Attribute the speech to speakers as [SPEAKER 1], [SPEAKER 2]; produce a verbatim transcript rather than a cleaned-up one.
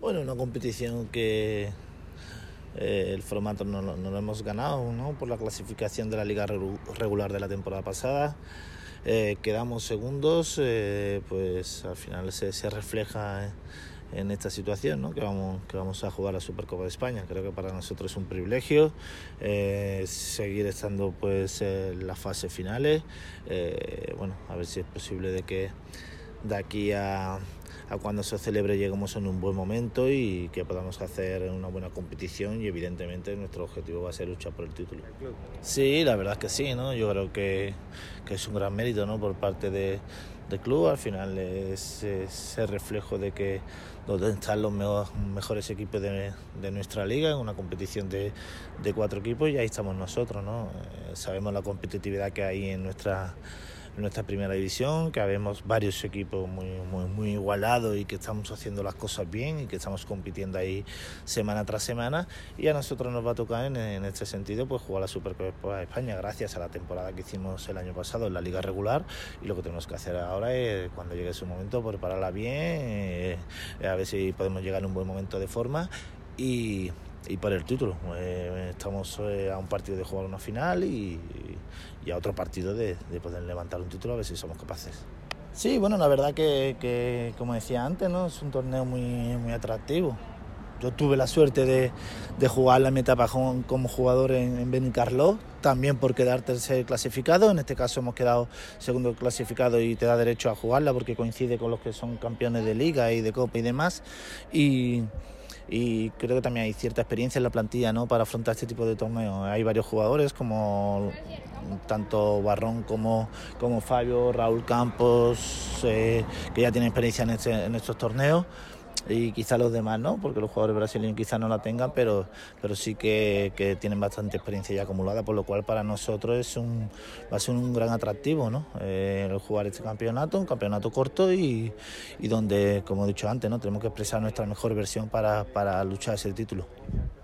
[SPEAKER 1] Bueno, una competición que eh, el formato no, no lo hemos ganado, ¿no? Por la clasificación de la liga regular de la temporada pasada. Eh, quedamos segundos, eh, pues al final se, se refleja en esta situación, ¿no? que, vamos, que vamos a jugar la Supercopa de España. Creo que para nosotros es un privilegio eh, seguir estando pues en las fases finales. Eh, bueno, a ver si es posible de que de aquí a, a cuando se celebre lleguemos en un buen momento y que podamos hacer una buena competición, y evidentemente nuestro objetivo va a ser luchar por el título. Sí, la verdad es que sí, ¿no? Yo creo que, que es un gran mérito, ¿no? por parte de, del club. Al final es ese reflejo de que donde están los mejor, mejores equipos de, de nuestra liga, en una competición de, de cuatro equipos, y ahí estamos nosotros, ¿no? Eh, sabemos la competitividad que hay en nuestra en nuestra primera división, que habemos varios equipos muy, muy, muy igualados y que estamos haciendo las cosas bien y que estamos compitiendo ahí semana tras semana, y a nosotros nos va a tocar en, en este sentido pues jugar la Supercopa de España gracias a la temporada que hicimos el año pasado en la liga regular, y lo que tenemos que hacer ahora es, cuando llegue ese momento, prepararla bien, eh, a ver si podemos llegar en un buen momento de forma y y por el título. Eh, estamos eh, a un partido de jugar una final y, y a otro partido de, de poder levantar un título, a ver si somos capaces. Sí, bueno, la verdad que, que como decía antes, ¿no? Es un torneo muy, muy atractivo. Yo tuve la suerte de, de jugar la etapa como jugador en, en Benicarló, también por quedar tercer clasificado. En este caso hemos quedado segundo clasificado y te da derecho a jugarla porque coincide con los que son campeones de liga y de copa y demás. Y, y creo que también hay cierta experiencia en la plantilla, ¿no? para afrontar este tipo de torneos. Hay varios jugadores como tanto Barrón como, como Fabio, Raúl Campos, eh, que ya tienen experiencia en, este, en estos torneos, y quizá los demás no, porque los jugadores brasileños quizás no la tengan, pero, pero sí que, que tienen bastante experiencia ya acumulada, por lo cual para nosotros es un, va a ser un gran atractivo, ¿no? Eh, jugar este campeonato, un campeonato corto y, y donde, como he dicho antes, ¿no? tenemos que expresar nuestra mejor versión para, para luchar ese título.